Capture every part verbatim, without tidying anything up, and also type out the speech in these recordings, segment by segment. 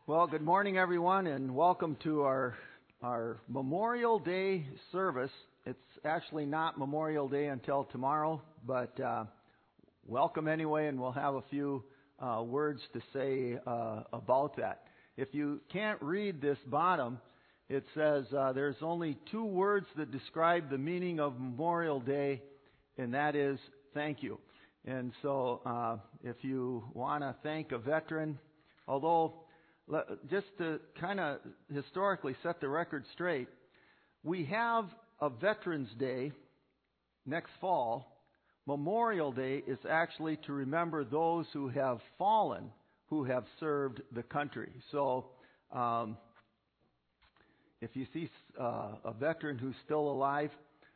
Well, good morning, everyone, and welcome to our our Memorial Day service. It's actually not Memorial Day until tomorrow, but uh, welcome anyway, and we'll have a few uh, words to say uh, about that. If you can't read this bottom, it says uh, there's only two words that describe the meaning of Memorial Day, and that is thank you. And so uh, if you want to thank a veteran, although just to kind of historically set the record straight, we have a Veterans Day next fall. Memorial Day is actually to remember those who have fallen, who have served the country. So um, if you see uh, a veteran who's still alive,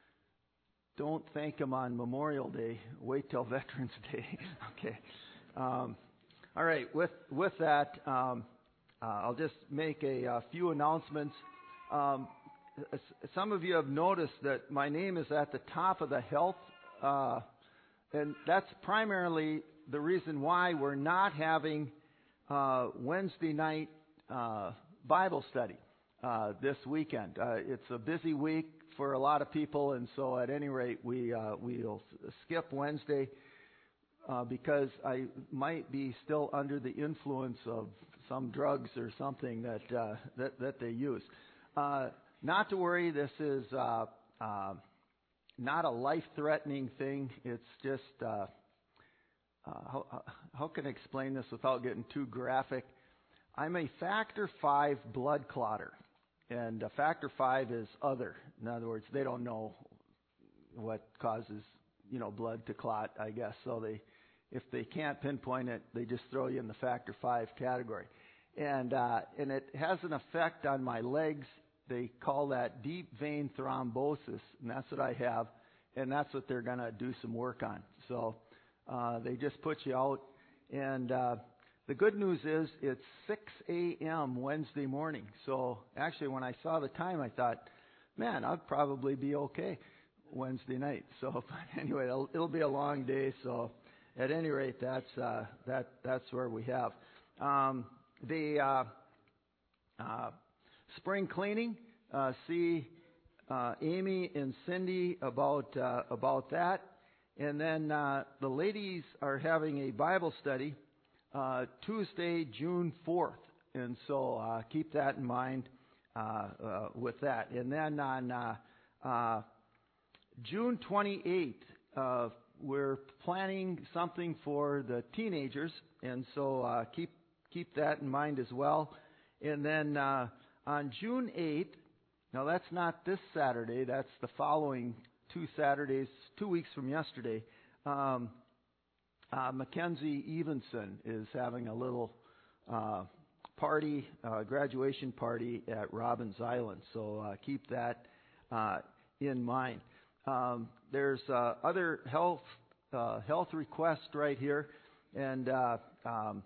don't thank him on Memorial Day. Wait till Veterans Day. Okay. Um, all right. With with that. Um, Uh, I'll just make a, a few announcements. Um, some of you have noticed that my name is at the top of the health, uh, and that's primarily the reason why we're not having uh, Wednesday night uh, Bible study uh, this weekend. Uh, it's a busy week for a lot of people, and so at any rate, we uh, we'll skip Wednesday uh, because I might be still under the influence of some drugs or something that uh, that, that they use. Uh, not to worry, this is uh, uh, not a life-threatening thing. It's just, uh, uh, how, how can I explain this without getting too graphic? I'm a factor five blood clotter, and a factor five is other. In other words, they don't know what causes, you know, blood to clot, I guess. So they, if they can't pinpoint it, they just throw you in the factor five category. And uh, and it has an effect on my legs. They call that deep vein thrombosis, and that's what I have, and that's what they're going to do some work on. So uh, they just put you out. And uh, the good news is it's six a.m. Wednesday morning. So actually when I saw the time, I thought, man, I'd probably be okay Wednesday night. So but anyway, it'll, it'll be a long day. So at any rate, that's uh, that that's where we have. Um, The uh, uh, spring cleaning, uh, see uh, Amy and Cindy about uh, about that, and then uh, the ladies are having a Bible study uh, Tuesday, June fourth, and so uh, keep that in mind uh, uh, with that. And then on uh, uh, June twenty-eighth, uh, we're planning something for the teenagers, and so uh, keep. Keep that in mind as well. And then uh, on June eighth, now that's not this Saturday, that's the following two Saturdays, two weeks from yesterday, um, uh, Mackenzie Evenson is having a little uh, party, uh, graduation party at Robbins Island. So uh, keep that uh, in mind. Um, there's uh, other health uh, health requests right here, and uh, um,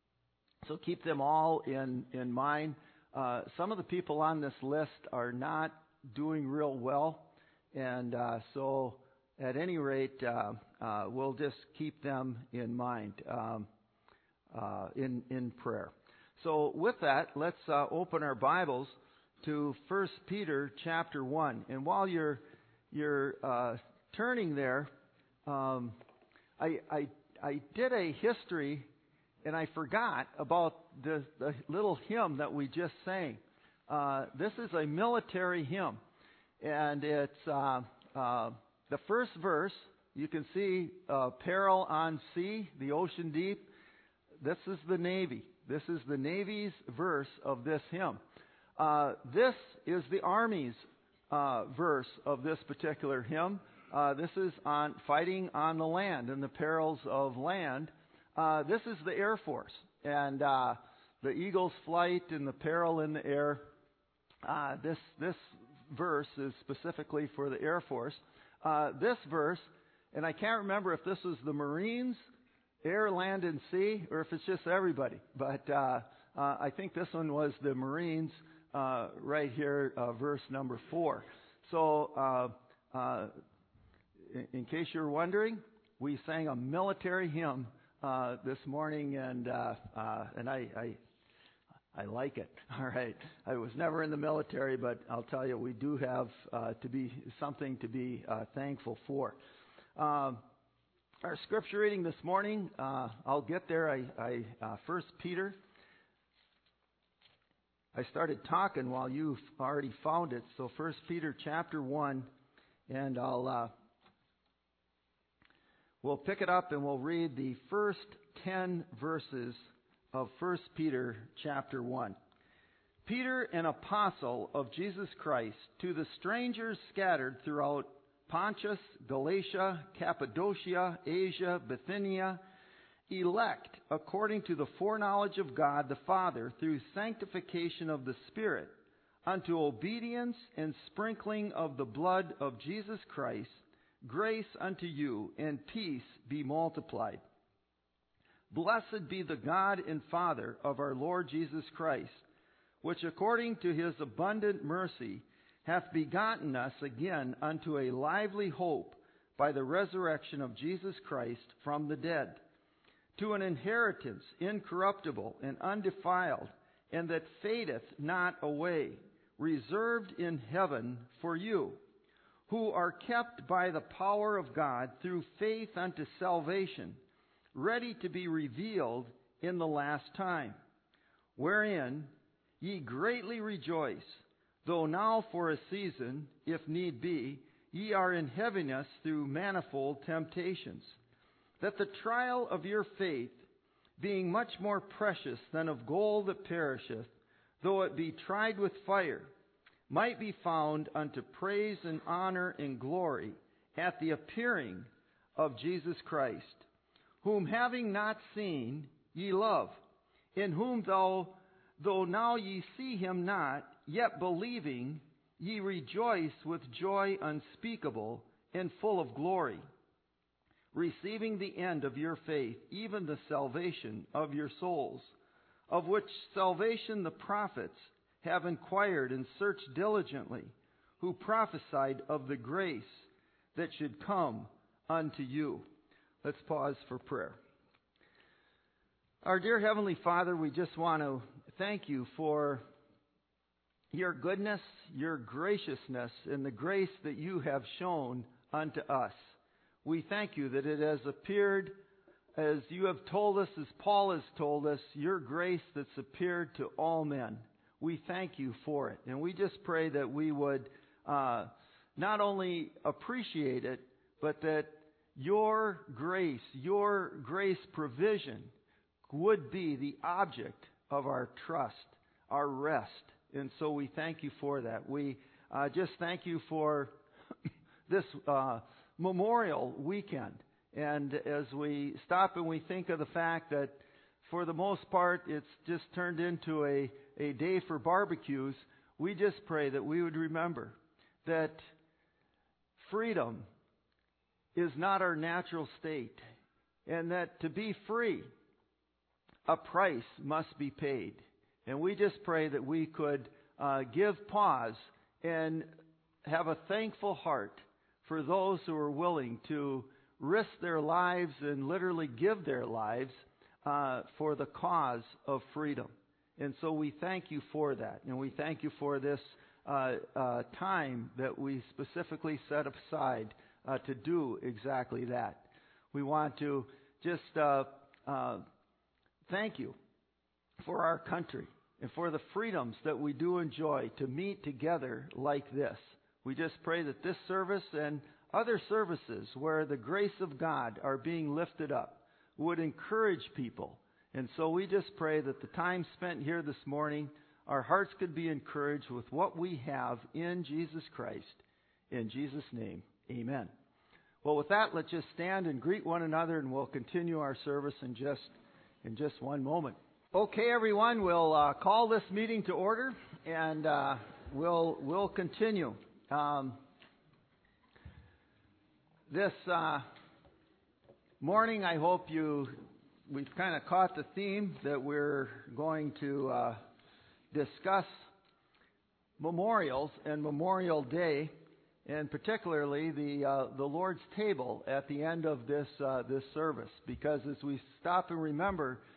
So keep them all in, in mind. Uh, some of the people on this list are not doing real well, and uh, so at any rate, uh, uh, we'll just keep them in mind um, uh, in, in prayer. So with that, let's uh, open our Bibles to First Peter chapter one. And while you're, you're uh, turning there, um, I, I, I did a history. And I forgot about the, the little hymn that we just sang. Uh, this is a military hymn. And it's uh, uh, the first verse. You can see uh, peril on sea, the ocean deep. This is the Navy. This is the Navy's verse of this hymn. Uh, this is the Army's uh, verse of this particular hymn. Uh, this is on fighting on the land and the perils of land. Uh, this is the Air Force, and uh, the Eagle's flight and the peril in the air. Uh, this this verse is specifically for the Air Force. Uh, this verse, and I can't remember if this was the Marines, air, land, and sea, or if it's just everybody. But uh, uh, I think this one was the Marines uh, right here, uh, verse number four. So, uh, uh, in, in case you're wondering, we sang a military hymn Uh, this morning, and uh, uh, and I, I I like it. All right. I was never in the military, but I'll tell you, we do have uh, to be something to be uh, thankful for. Um, our scripture reading this morning, uh, I'll get there. I, I uh, First Peter. I started talking while you've already found it. So First Peter chapter one, and I'll uh, we'll pick it up and we'll read the first ten verses of First Peter chapter one. Peter, an apostle of Jesus Christ, to the strangers scattered throughout Pontus, Galatia, Cappadocia, Asia, Bithynia, elect according to the foreknowledge of God the Father through sanctification of the Spirit, unto obedience and sprinkling of the blood of Jesus Christ, grace unto you and peace be multiplied. Blessed be the God and Father of our Lord Jesus Christ, which according to his abundant mercy hath begotten us again unto a lively hope by the resurrection of Jesus Christ from the dead, to an inheritance incorruptible and undefiled, and that fadeth not away, reserved in heaven for you, who are kept by the power of God through faith unto salvation, ready to be revealed in the last time, wherein ye greatly rejoice, though now for a season, if need be, ye are in heaviness through manifold temptations, that the trial of your faith, being much more precious than of gold that perisheth, though it be tried with fire, might be found unto praise and honor and glory at the appearing of Jesus Christ, whom having not seen ye love, in whom though, though now ye see him not, yet believing ye rejoice with joy unspeakable and full of glory, receiving the end of your faith, even the salvation of your souls, of which salvation the prophets have inquired and searched diligently, who prophesied of the grace that should come unto you. Let's pause for prayer. Our dear Heavenly Father, we just want to thank you for your goodness, your graciousness, and the grace that you have shown unto us. We thank you that it has appeared, as you have told us, as Paul has told us, your grace that's appeared to all men. We thank you for it. And we just pray that we would uh, not only appreciate it, but that your grace, your grace provision would be the object of our trust, our rest. And so we thank you for that. We uh, just thank you for this uh, Memorial Weekend. And as we stop and we think of the fact that for the most part it's just turned into a, a day for barbecues, we just pray that we would remember that freedom is not our natural state, and that to be free, a price must be paid. And we just pray that we could uh, give pause and have a thankful heart for those who are willing to risk their lives and literally give their lives uh, for the cause of freedom. And so we thank you for that. And we thank you for this uh, uh, time that we specifically set aside Uh, to do exactly that. We want to just uh, uh, thank you for our country and for the freedoms that we do enjoy to meet together like this. We just pray that this service and other services where the grace of God are being lifted up would encourage people. And so we just pray that the time spent here this morning, our hearts could be encouraged with what we have in Jesus Christ. In Jesus' name. Amen. Well, with that, let's just stand and greet one another, and we'll continue our service in just in just one moment. Okay, everyone, we'll uh, call this meeting to order, and uh, we'll we'll continue. Um, this uh, morning, I hope you we've kind of caught the theme that we're going to uh, discuss memorials and Memorial Day. And particularly the uh, the Lord's table at the end of this uh, this service, because as we stop and remember,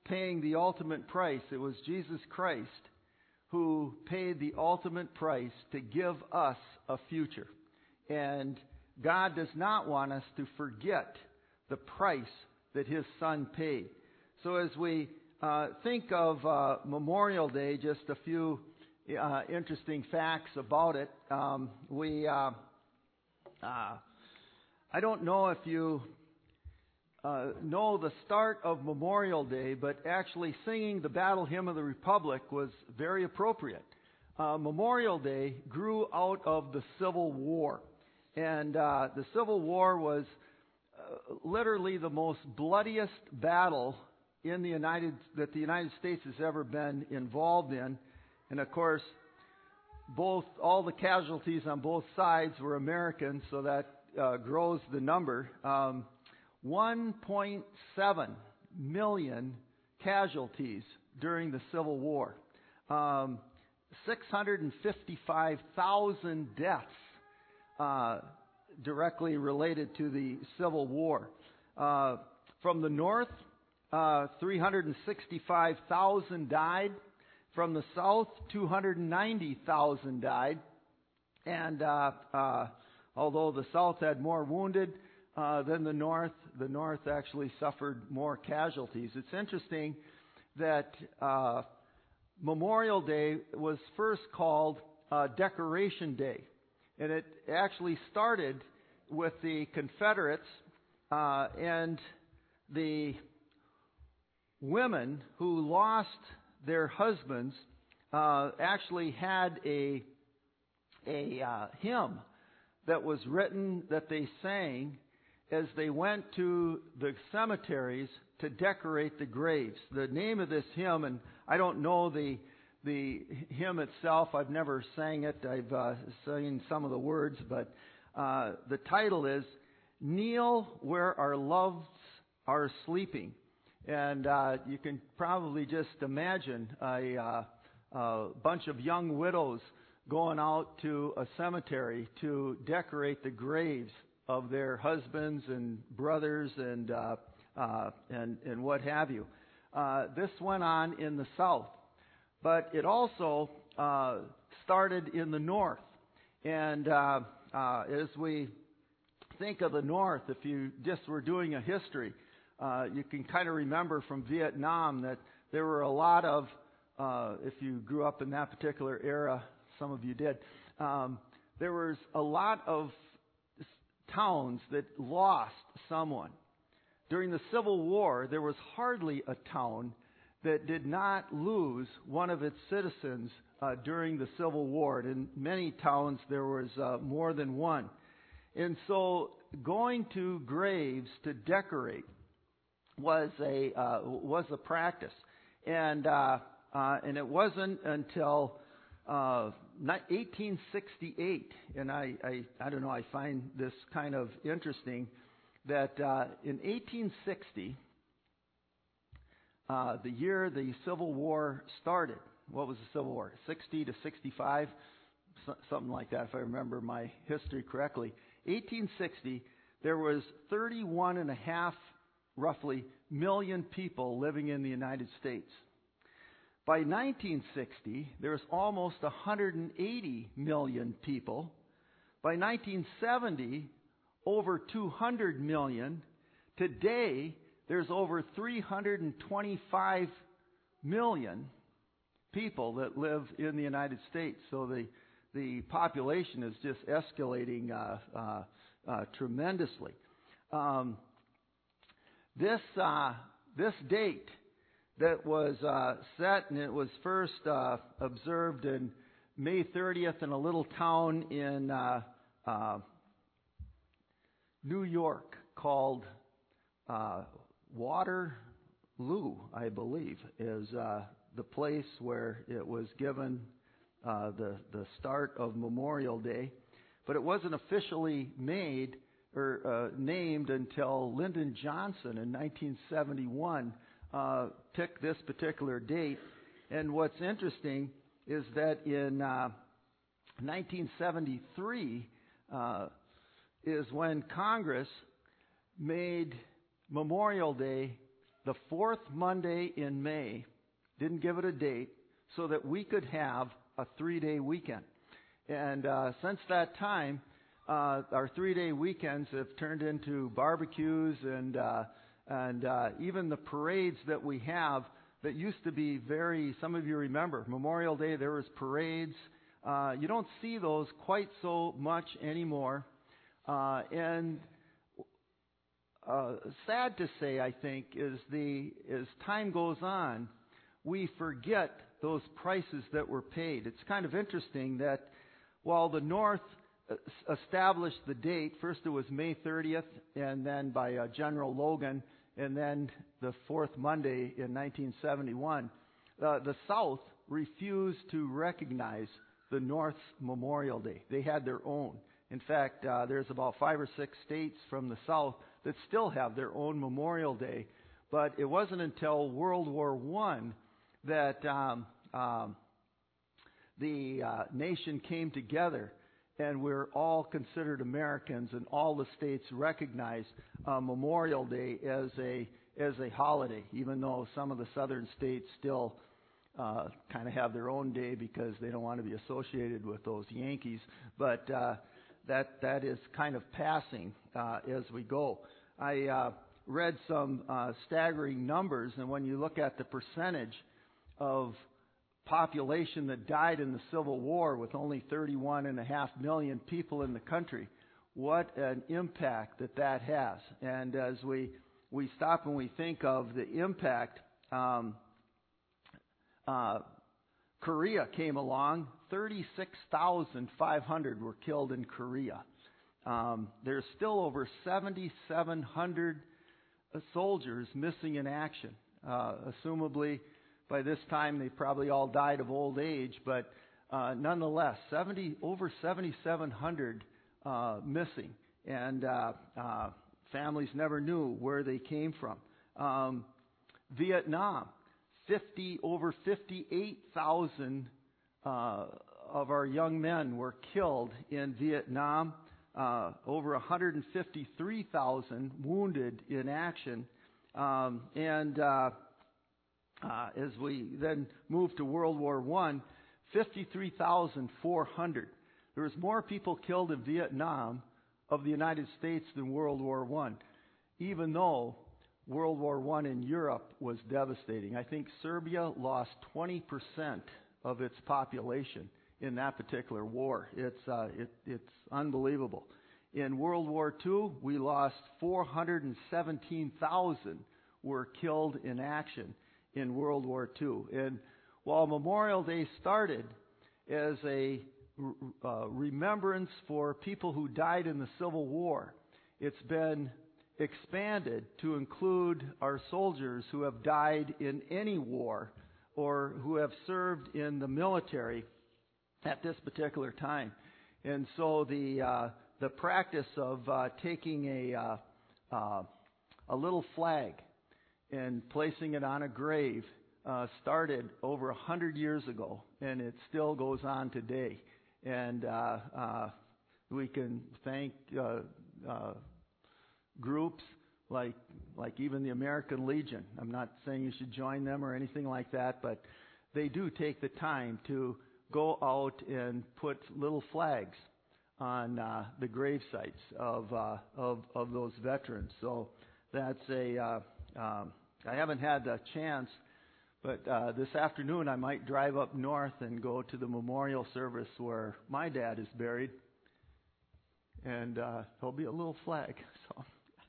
paying the ultimate price. It was Jesus Christ who paid the ultimate price to give us a future. And God does not want us to forget the price that His Son paid. So as we uh, think of uh, Memorial Day, just a few uh, interesting facts about it. Um, we, uh, uh, I don't know if you uh, know the start of Memorial Day, but actually singing the Battle Hymn of the Republic was very appropriate. Uh, Memorial Day grew out of the Civil War. And uh, the Civil War was uh, literally the most bloodiest battle in the United that the United States has ever been involved in. And of course, both all the casualties on both sides were Americans, so that uh, grows the number. Um, one point seven million casualties during the Civil War. Um, six hundred fifty-five thousand deaths uh, directly related to the Civil War. Uh, from the north, uh, three hundred sixty-five thousand died. From the south, two hundred ninety thousand died. And uh, uh, although the south had more wounded uh, than the north, the north actually suffered more casualties. It's interesting that uh, Memorial Day was first called uh, Decoration Day. And it actually started with the Confederates uh, and the women who lost their husbands uh, actually had a a uh, hymn that was written that they sang as they went to the cemeteries to decorate the graves. The name of this hymn, and I don't know the the hymn itself. I've never sang it. I've uh, sung some of the words, but uh, the title is "Kneel Where Our Loves Are Sleeping." And uh, you can probably just imagine a, uh, a bunch of young widows going out to a cemetery to decorate the graves of their husbands and brothers and uh, uh, and and what have you. Uh, this went on in the South, but it also uh, started in the North. And uh, uh, as we think of the North, if you just were doing a history, Uh, you can kind of remember from Vietnam that there were a lot of, uh, if you grew up in that particular era, some of you did, um, there was a lot of towns that lost someone. During the Civil War, there was hardly a town that did not lose one of its citizens uh, during the Civil War. In many towns, there was uh, more than one. And so going to graves to decorate was a uh, was a practice, and uh, uh, and it wasn't until uh, eighteen sixty-eight, and I, I I don't know, I find this kind of interesting that uh, in eighteen sixty, uh, the year the Civil War started. What was the Civil War? sixty to sixty-five, something like that, if I remember my history correctly. eighteen sixty, there was thirty-one and a half roughly million people living in the United States. By nineteen sixty, there was almost one hundred eighty million people. By nineteen seventy, over two hundred million. Today, there's over three hundred twenty-five million people that live in the United States. So the the population is just escalating uh, uh, uh, tremendously. Um, This uh, this date that was uh, set, and it was first uh, observed in May thirtieth in a little town in uh, uh, New York called uh, Waterloo, I believe, is uh, the place where it was given uh, the the start of Memorial Day, but it wasn't officially made or uh, named until Lyndon Johnson in nineteen seventy-one uh, picked this particular date. And what's interesting is that in uh, nineteen seventy-three uh, is when Congress made Memorial Day the fourth Monday in May, didn't give it a date, so that we could have a three-day weekend. And uh, since that time, uh, our three-day weekends have turned into barbecues and uh, and uh, even the parades that we have that used to be very, some of you remember, Memorial Day, there was parades. Uh, you don't see those quite so much anymore. Uh, and uh, sad to say, I think, is the as time goes on, we forget those prices that were paid. It's kind of interesting that while the North established the date, first it was May thirtieth, and then by uh, General Logan, and then the fourth Monday in nineteen seventy-one, uh, the South refused to recognize the North's Memorial Day. They had their own. In fact, uh, there's about five or six states from the South that still have their own Memorial Day. But it wasn't until World War One that um, um, the uh, nation came together, and we're all considered Americans, and all the states recognize uh, Memorial Day as a as a holiday, even though some of the southern states still uh, kind of have their own day because they don't want to be associated with those Yankees. But uh, that that is kind of passing uh, as we go. I uh, read some uh, staggering numbers, and when you look at the percentage of population that died in the Civil War, with only thirty-one and a half million people in the country, what an impact that that has. And as we we stop and we think of the impact, um, uh, Korea came along. thirty-six thousand five hundred were killed in Korea. Um, there's still over seventy-seven hundred soldiers missing in action. Uh, assumably, by this time, they probably all died of old age, but uh, nonetheless, seventy over seventy-seven hundred uh, missing, and uh, uh, families never knew where they came from. Um, Vietnam, fifty over fifty-eight thousand uh, of our young men were killed in Vietnam. Uh, over one hundred fifty-three thousand wounded in action, um, and uh, Uh, as we then move to World War One, fifty-three thousand four hundred. There was more people killed in Vietnam of the United States than World War One, even though World War One in Europe was devastating. I think Serbia lost twenty percent of its population in that particular war. It's uh, it, it's unbelievable. In World War Two, we lost four hundred seventeen thousand were killed in action in World War Two. And while Memorial Day started as a uh, remembrance for people who died in the Civil War, it's been expanded to include our soldiers who have died in any war or who have served in the military at this particular time. And so the uh, the practice of uh, taking a uh, uh, a little flag and placing it on a grave uh, started over a hundred years ago, and it still goes on today. And uh, uh, we can thank uh, uh, groups like like even the American Legion. I'm not saying you should join them or anything like that, but they do take the time to go out and put little flags on uh, the grave sites of, uh, of of those veterans. So that's a uh, um, I haven't had a chance, but uh, this afternoon I might drive up north and go to the memorial service where my dad is buried, and uh, there'll be a little flag. So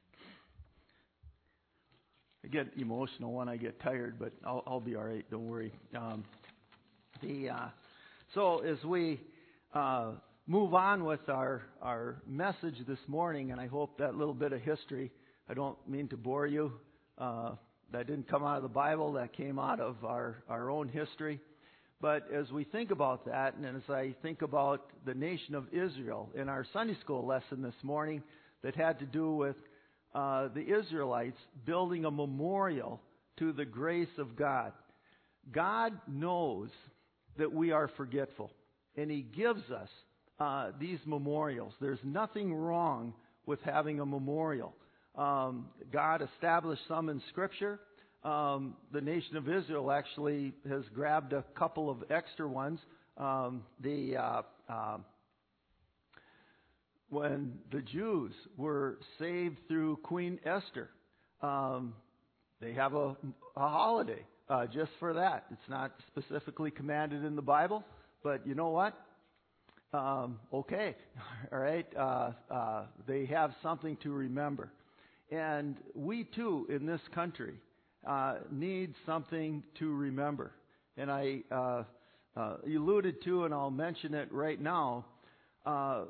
I get emotional when I get tired, but I'll, I'll be all right. Don't worry. Um, the uh, so as we uh, move on with our our message this morning, and I hope that little bit of history. I don't mean to bore you. Uh, that didn't come out of the Bible. That came out of our our own history. But as we think about that, and as I think about the nation of Israel in our Sunday school lesson this morning, that had to do with uh, the Israelites building a memorial to the grace of God. God knows that we are forgetful, and He gives us uh, these memorials. There's nothing wrong with having a memorial. Um, God established some in Scripture. Um, the nation of Israel actually has grabbed a couple of extra ones. Um, the uh, uh, when the Jews were saved through Queen Esther, um, they have a, a holiday uh, just for that. It's not specifically commanded in the Bible, but you know what? Um, okay, all right. Uh, uh, they have something to remember, and we too in this country uh, need something to remember. And I uh, uh, alluded to, and I'll mention it right now. Uh,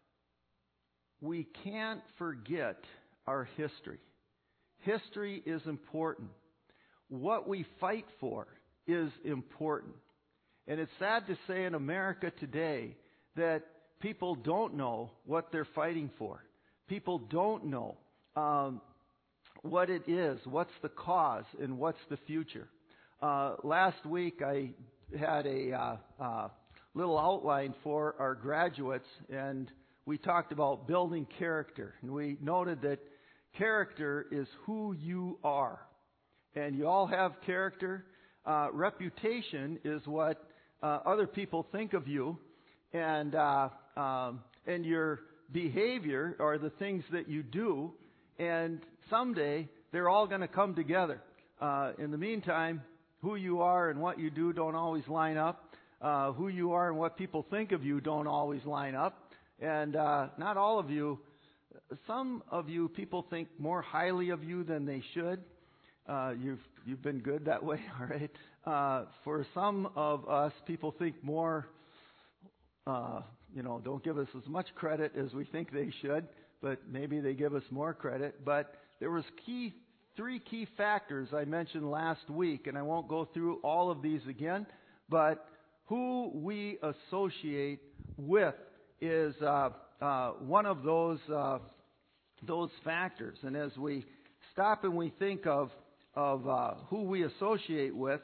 we can't forget our history. History is important. What we fight for is important. And it's sad to say in America today that people don't know what they're fighting for. People don't know um, what it is, what's the cause, and what's the future. Uh, last week I had a uh, uh, little outline for our graduates, and we talked about building character. And we noted that character is who you are. And you all have character. Uh, reputation is what uh, other people think of you. And uh, um, and your behavior are the things that you do. And someday they're all going to come together. Uh, in the meantime, who you are and what you do don't always line up. Uh, who you are and what people think of you don't always line up. And uh, not all of you. Some of you, people think more highly of you than they should. Uh, you've you've been good that way, all right. Uh, for some of us, people think more. Uh, you know, don't give us as much credit as we think they should, but maybe they give us more credit. But there was key three key factors I mentioned last week, and I won't go through all of these again. But who we associate with is uh, uh, one of those uh, those factors. And as we stop and we think of of uh, who we associate with,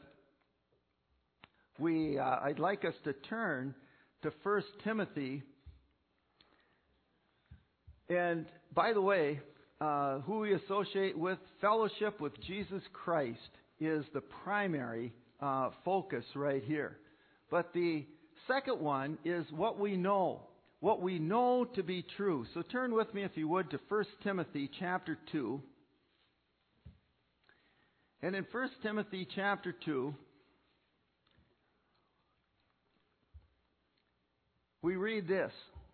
we uh, I'd like us to turn to First Timothy. And by the way, uh, who we associate with, fellowship with Jesus Christ is the primary uh, focus right here. But the second one is what we know. What we know to be true. So turn with me, if you would, to First Timothy chapter two. And in First Timothy chapter two, we read this.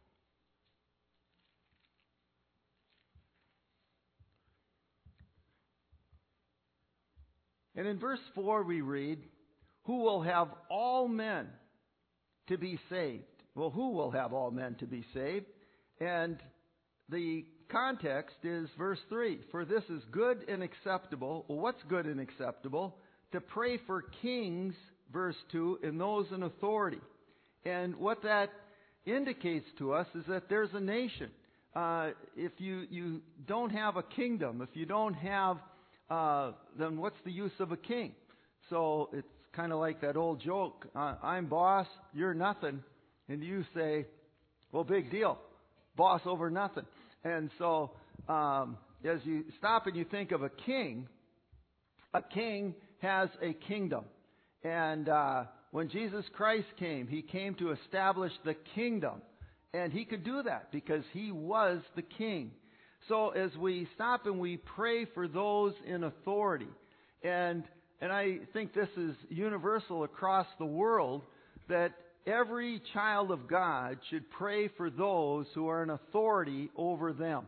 And in verse four we read, who will have all men to be saved. Well, who will have all men to be saved? And the context is verse three. For this is good and acceptable. Well, what's good and acceptable? To pray for kings, verse two, and those in authority. And what that indicates to us is that there's a nation. Uh, if you, you don't have a kingdom, if you don't have, uh, then what's the use of a king? So it's kind of like that old joke. Uh, I'm boss, you're nothing. And you say, well, big deal. Boss over nothing. And so um, as you stop and you think of a king, a king has a kingdom. And uh, when Jesus Christ came, he came to establish the kingdom. And he could do that because he was the king. So as we stop and we pray for those in authority, and and I think this is universal across the world, that every child of God should pray for those who are in authority over them.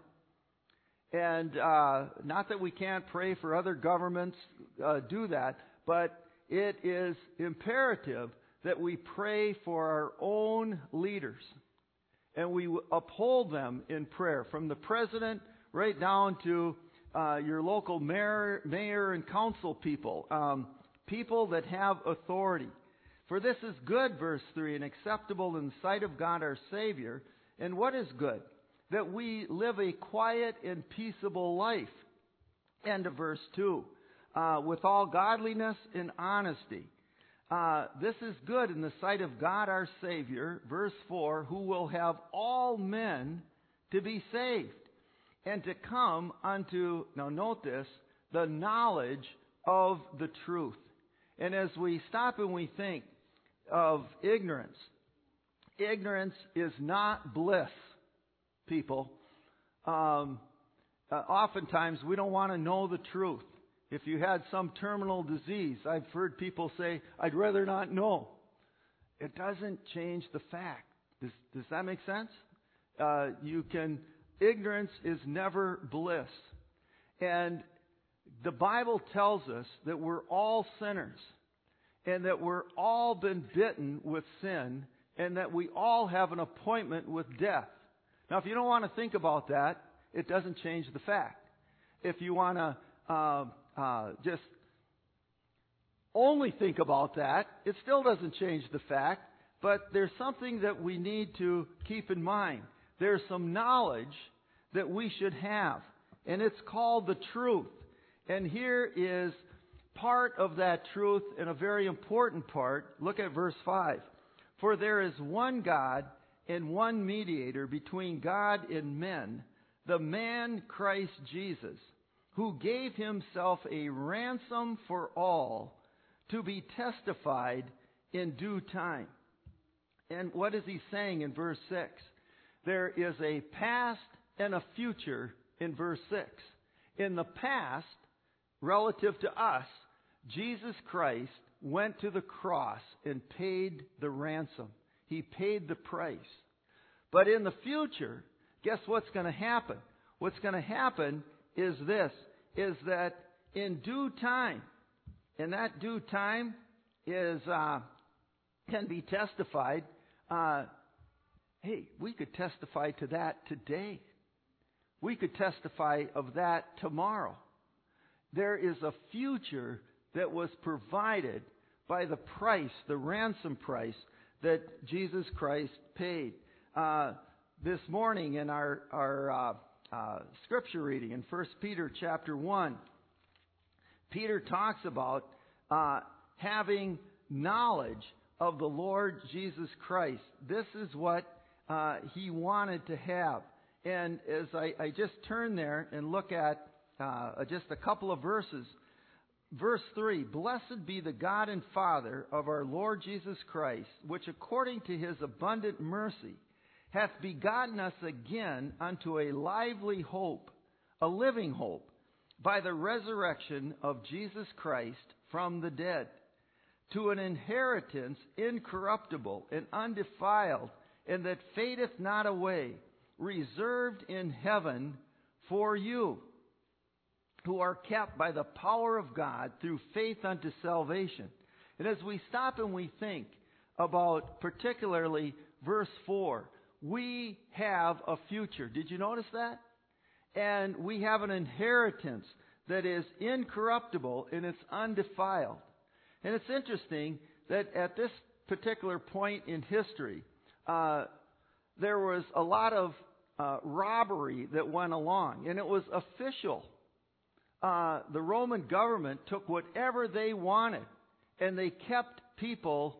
And uh, not that we can't pray for other governments, uh, do that, but it is imperative that we pray for our own leaders. And we uphold them in prayer, from the president right down to uh, your local mayor, mayor and council people, um, people that have authority. For this is good, verse three, and acceptable in the sight of God our Savior. And what is good? That we live a quiet and peaceable life. End of verse two. Uh, with all godliness and honesty. Uh, this is good in the sight of God our Savior, verse four, who will have all men to be saved and to come unto, now note this, the knowledge of the truth. And as we stop and we think of ignorance, ignorance is not bliss, people. Um, uh, oftentimes we don't want to know the truth. If you had some terminal disease, I've heard people say, I'd rather not know. It doesn't change the fact. Does, does that make sense? Uh, you can, ignorance is never bliss. And the Bible tells us that we're all sinners and that we're all been bitten with sin and that we all have an appointment with death. Now, if you don't want to think about that, it doesn't change the fact. If you want to uh, uh, just only think about that, it still doesn't change the fact, but there's something that we need to keep in mind. There's some knowledge that we should have, and it's called the truth. And here is part of that truth, and a very important part. Look at verse five. For there is one God and one mediator between God and men, the man Christ Jesus, who gave himself a ransom for all, to be testified in due time. And what is he saying in verse six? There is a past and a future in verse six. In the past, relative to us, Jesus Christ went to the cross and paid the ransom. He paid the price. But in the future, guess what's going to happen? What's going to happen is this, is that in due time, and that due time is uh, can be testified. Uh, hey, we could testify to that today. We could testify of that tomorrow. There is a future that was provided by the price, the ransom price that Jesus Christ paid. Uh, this morning in our, our uh, uh, scripture reading in First Peter chapter one, Peter talks about uh, having knowledge of the Lord Jesus Christ. This is what uh, he wanted to have. And as I, I just turn there and look at uh, just a couple of verses, verse three, Blessed be the God and Father of our Lord Jesus Christ, which according to his abundant mercy hath begotten us again unto a lively hope, a living hope, by the resurrection of Jesus Christ from the dead, to an inheritance incorruptible and undefiled, and that fadeth not away, reserved in heaven for you, who are kept by the power of God through faith unto salvation. And as we stop and we think about particularly verse four, we have a future. Did you notice that? And we have an inheritance that is incorruptible and it's undefiled. And it's interesting that at this particular point in history, uh, there was a lot of uh, robbery that went along, and it was official. Uh, the Roman government took whatever they wanted, and they kept people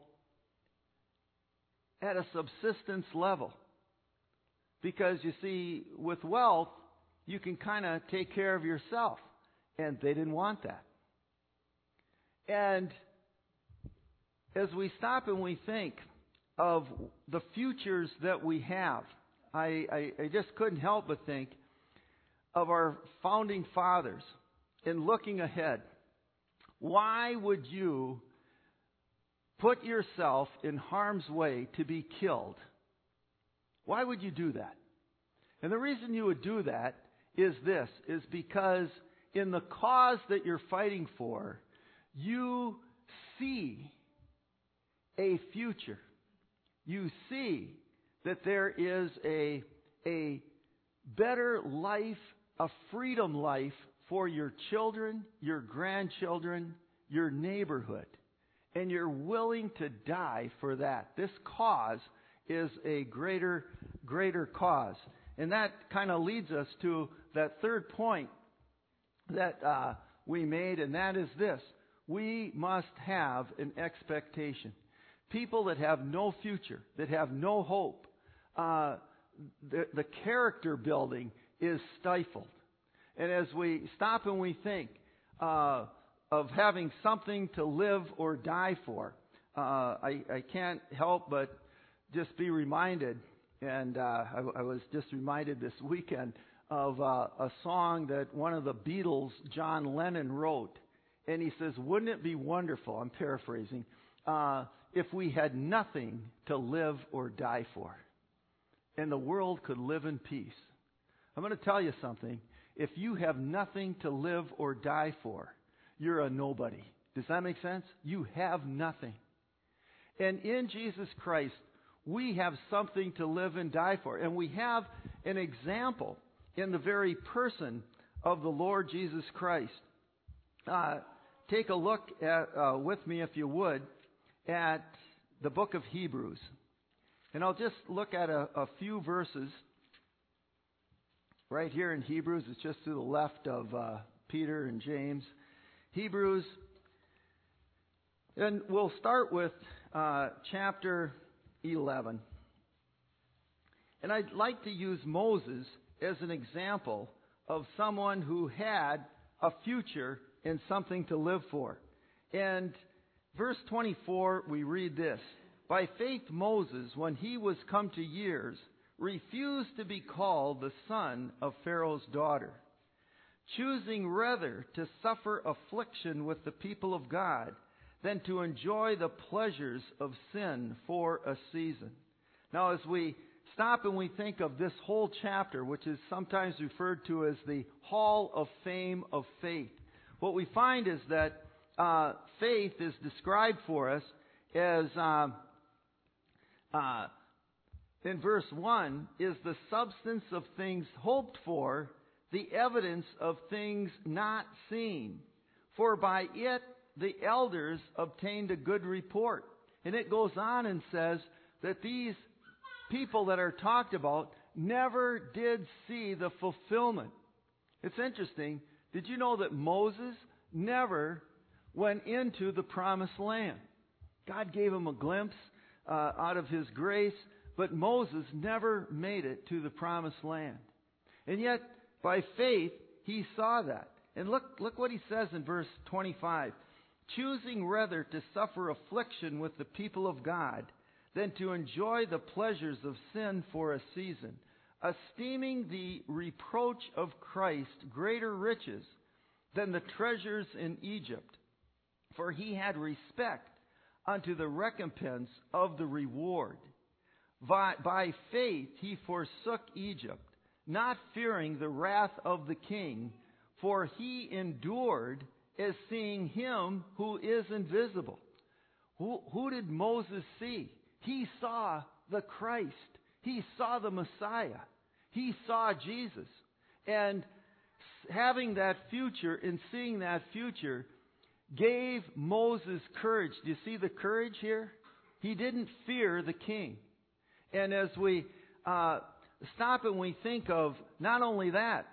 at a subsistence level. Because, you see, with wealth, you can kind of take care of yourself. And they didn't want that. And as we stop and we think of the futures that we have, I, I, I just couldn't help but think of our founding fathers and looking ahead. Why would you put yourself in harm's way to be killed? Why would you do that? And the reason you would do that is this, is because in the cause that you're fighting for, you see a future. You see that there is a, a better life, a freedom life for your children, your grandchildren, your neighborhood. And you're willing to die for that. This cause is a greater, greater cause. And that kind of leads us to that third point that uh, we made, and that is this. We must have an expectation. People that have no future, that have no hope, uh, the, the character building is stifled. And as we stop and we think, uh, of having something to live or die for, uh, I, I can't help but just be reminded, and uh, I, I was just reminded this weekend of uh, a song that one of the Beatles, John Lennon, wrote. And he says, wouldn't it be wonderful, I'm paraphrasing, uh, if we had nothing to live or die for, and the world could live in peace. I'm going to tell you something. If you have nothing to live or die for, you're a nobody. Does that make sense? You have nothing. And in Jesus Christ, we have something to live and die for. And we have an example in the very person of the Lord Jesus Christ. Uh, take a look at, uh, with me, if you would, at the book of Hebrews. And I'll just look at a, a few verses right here in Hebrews. It's just to the left of uh, Peter and James. Hebrews, and we'll start with uh, chapter eleven. And I'd like to use Moses as an example of someone who had a future and something to live for. And verse twenty-four, we read this. By faith Moses, when he was come to years, refused to be called the son of Pharaoh's daughter, choosing rather to suffer affliction with the people of God than to enjoy the pleasures of sin for a season. Now, as we stop and we think of this whole chapter, which is sometimes referred to as the Hall of Fame of Faith, what we find is that uh, faith is described for us as, uh, uh, in verse one, is the substance of things hoped for, the evidence of things not seen. For by it the elders obtained a good report. And it goes on and says that these people that are talked about never did see the fulfillment. It's interesting. Did you know that Moses never went into the promised land? God gave him a glimpse uh, out of his grace, but Moses never made it to the promised land. And yet, by faith, he saw that. And look, look what he says in verse twenty-five. Choosing rather to suffer affliction with the people of God than to enjoy the pleasures of sin for a season, esteeming the reproach of Christ greater riches than the treasures in Egypt. For he had respect unto the recompense of the reward. By, by faith he forsook Egypt, not fearing the wrath of the king, for he endured as seeing him who is invisible. Who, who did Moses see? He saw the Christ. He saw the Messiah. He saw Jesus. And having that future and seeing that future gave Moses courage. Do you see the courage here? He didn't fear the king. And as we uh, stop and we think of not only that,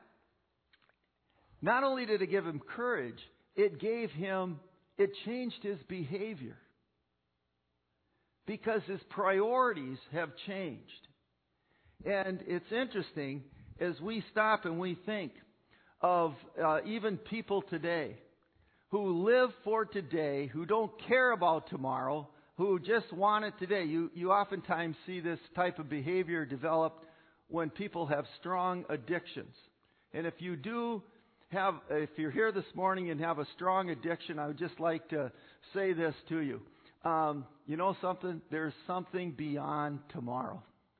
not only did it give him courage, it gave him, it changed his behavior. Because his priorities have changed. And it's interesting as we stop and we think of uh, even people today who live for today, who don't care about tomorrow, who just want it today. You, you oftentimes see this type of behavior developed when people have strong addictions. And if you do have, if you're here this morning and have a strong addiction, I would just like to say this to you. Um, you know something? There's something beyond tomorrow.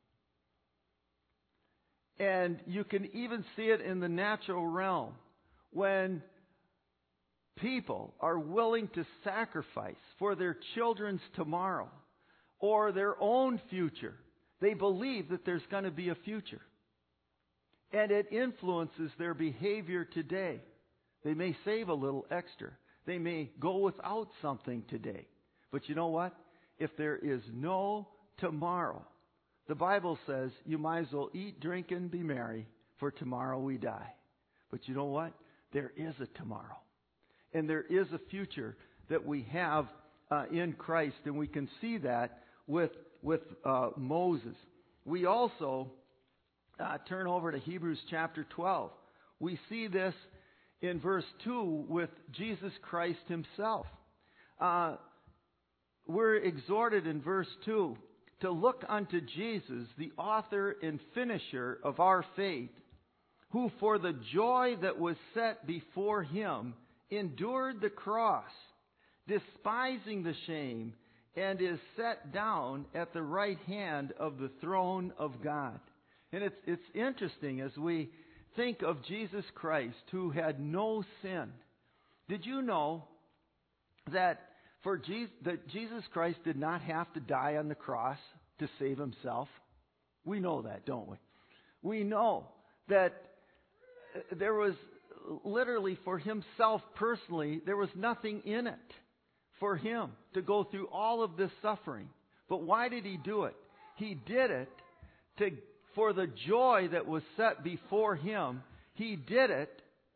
And you can even see it in the natural realm when people are willing to sacrifice for their children's tomorrow or their own future. They believe that there's going to be a future. And it influences their behavior today. They may save a little extra. They may go without something today. But you know what? If there is no tomorrow, the Bible says you might as well eat, drink, and be merry, for tomorrow we die. But you know what? There is a tomorrow. And there is a future that we have uh, in Christ. And we can see that with, with uh, Moses. We also uh, turn over to Hebrews chapter twelve. We see this in verse two with Jesus Christ himself. Uh, we're exhorted in verse two to look unto Jesus, the author and finisher of our faith, who for the joy that was set before him endured the cross, despising the shame, and is set down at the right hand of the throne of God. And it's, it's interesting as we think of Jesus Christ, who had no sin. Did you know that for Jesus, that Jesus Christ did not have to die on the cross to save himself? We know that, don't we? We know that there was literally for himself personally, there was nothing in it for him to go through all of this suffering. But why did he do it? He did it to for the joy that was set before him. He did it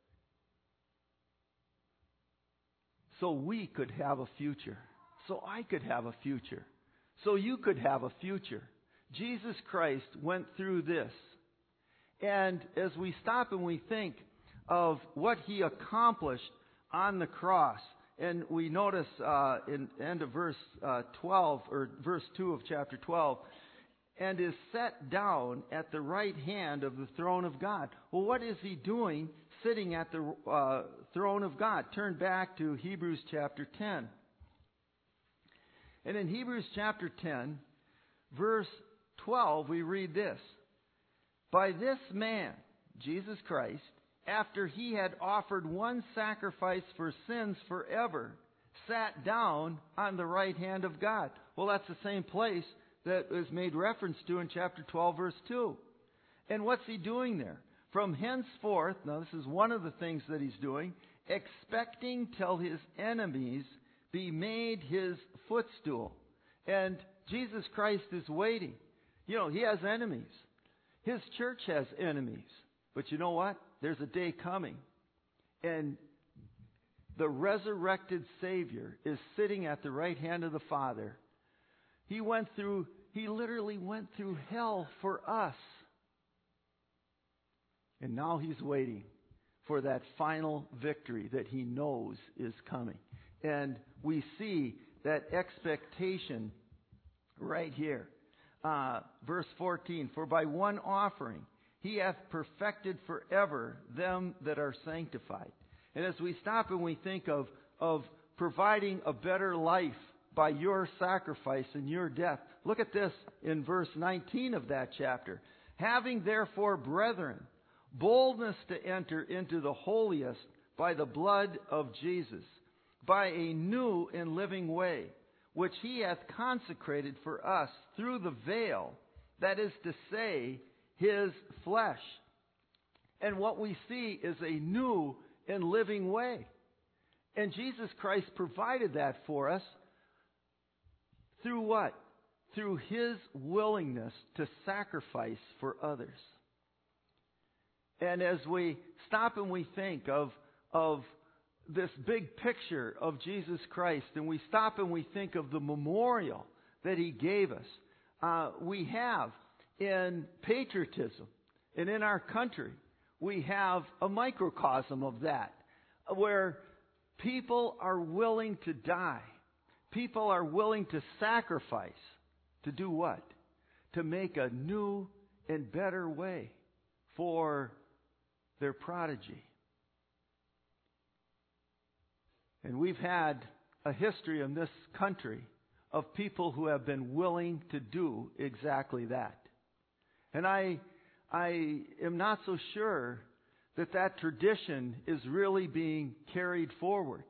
so we could have a future. So I could have a future. So you could have a future. Jesus Christ went through this. And as we stop and we think of what he accomplished on the cross, and we notice uh, in end of verse uh, twelve, or verse two of chapter twelve, and is set down at the right hand of the throne of God. Well, what is he doing sitting at the uh, throne of God? Turn back to Hebrews chapter ten. And in Hebrews chapter ten, verse twelve, we read this. By this man, Jesus Christ, after he had offered one sacrifice for sins forever, sat down on the right hand of God. Well, that's the same place that is made reference to in chapter twelve, verse two. And what's he doing there? From henceforth, now this is one of the things that he's doing, expecting till his enemies be made his footstool. And Jesus Christ is waiting. You know, he has enemies. His church has enemies. But you know what? There's a day coming. And the resurrected Savior is sitting at the right hand of the Father. He went through, he literally went through hell for us. And now he's waiting for that final victory that he knows is coming. And we see that expectation right here. Uh, verse fourteen, for by one offering he hath perfected forever them that are sanctified. And as we stop and we think of, of providing a better life by your sacrifice and your death, look at this in verse nineteen of that chapter. Having therefore, brethren, boldness to enter into the holiest by the blood of Jesus, by a new and living way, which he hath consecrated for us through the veil, that is to say, his flesh. And what we see is a new and living way. And Jesus Christ provided that for us through what? Through his willingness to sacrifice for others. And as we stop and we think of, of this big picture of Jesus Christ, and we stop and we think of the memorial that he gave us, uh, we have in patriotism and in our country, we have a microcosm of that, where people are willing to die. People are willing to sacrifice. To do what? To make a new and better way for their prodigy. And we've had a history in this country of people who have been willing to do exactly that. And I, I am not so sure that that tradition is really being carried forward.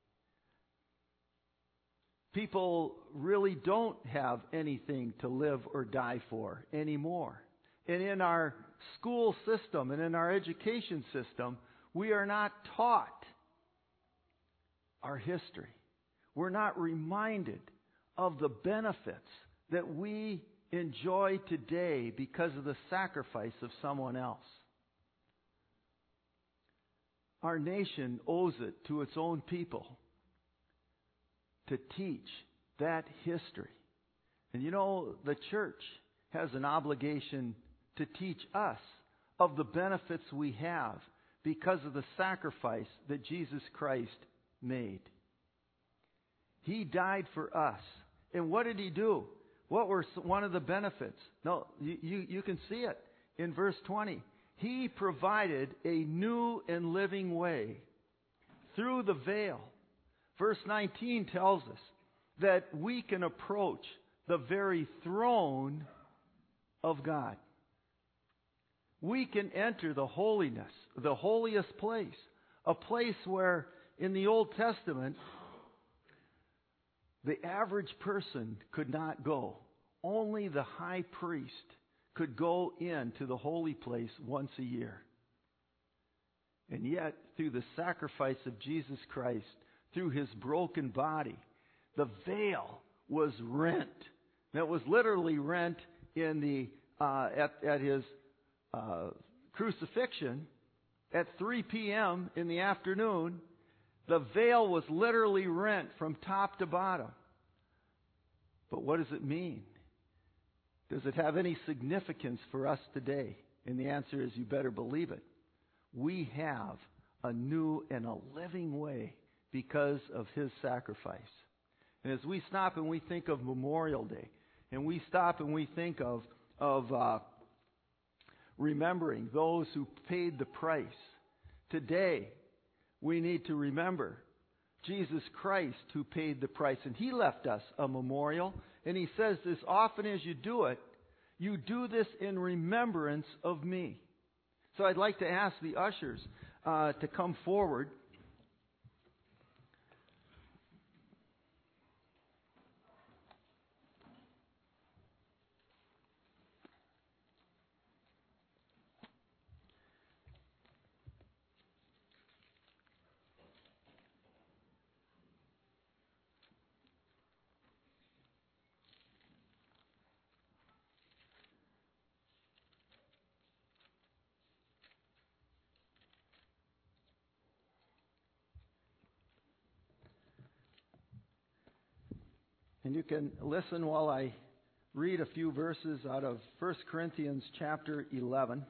People really don't have anything to live or die for anymore. And in our school system and in our education system, we are not taught our history. We're not reminded of the benefits that we enjoy today because of the sacrifice of someone else. Our nation owes it to its own people to teach that history. And you know, the church has an obligation to teach us of the benefits we have because of the sacrifice that Jesus Christ made. He died for us. And what did He do? What were one of the benefits? No, you, you, you can see it in verse twenty. He provided a new and living way through the veil. Verse nineteen tells us that we can approach the very throne of God. We can enter the holiness, the holiest place, a place where in the Old Testament the average person could not go. Only the high priest could go into the holy place once a year. And yet, through the sacrifice of Jesus Christ, through His broken body, the veil was rent. And it was literally rent in the uh, at, at His uh, crucifixion at three p.m. in the afternoon. The veil was literally rent from top to bottom. But what does it mean? Does it have any significance for us today? And the answer is you better believe it. We have a new and a living way because of His sacrifice. And as we stop and we think of Memorial Day, and we stop and we think of, of uh, remembering those who paid the price, today we need to remember Jesus Christ who paid the price. And He left us a memorial. And He says, as often as you do it, you do this in remembrance of me. So I'd like to ask the ushers uh, to come forward. And you can listen while I read a few verses out of First Corinthians chapter eleven.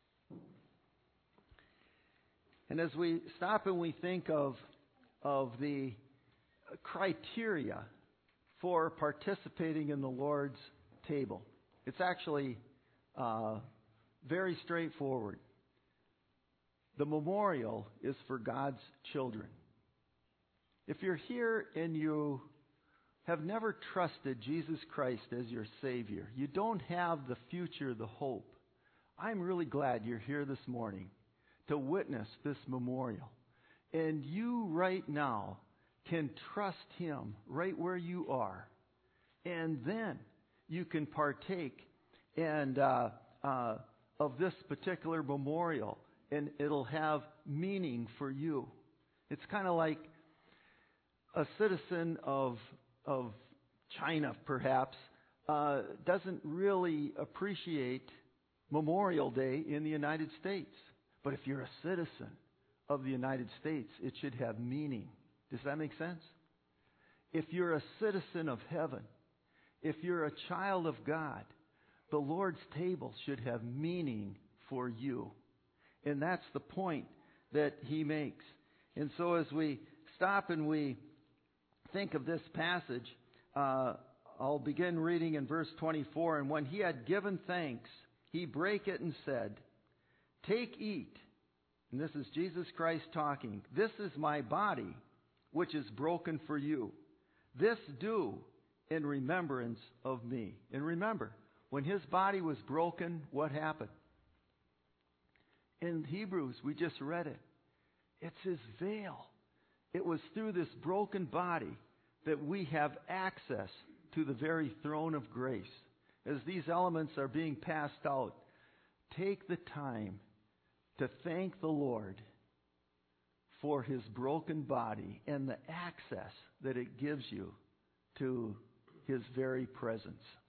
And as we stop and we think of, of the criteria for participating in the Lord's table, it's actually uh, very straightforward. The memorial is for God's children. If you're here and you have never trusted Jesus Christ as your Savior, you don't have the future, the hope, I'm really glad you're here this morning to witness this memorial. And you right now can trust Him right where you are. And then you can partake and uh, uh, of this particular memorial, and it'll have meaning for you. It's kind of like a citizen of of China, perhaps, uh, doesn't really appreciate Memorial Day in the United States. But if you're a citizen of the United States, it should have meaning. Does that make sense? If you're a citizen of heaven, if you're a child of God, the Lord's table should have meaning for you. And that's the point that He makes. And so as we stop and we think of this passage, uh, I'll begin reading in verse twenty-four. And when He had given thanks, He brake it and said, "Take, eat." And this is Jesus Christ talking. "This is my body, which is broken for you. This do in remembrance of me." And remember, when His body was broken, what happened? In Hebrews, we just read it. It's His veil. It was through this broken body that we have access to the very throne of grace. As these elements are being passed out, take the time to thank the Lord for His broken body and the access that it gives you to His very presence.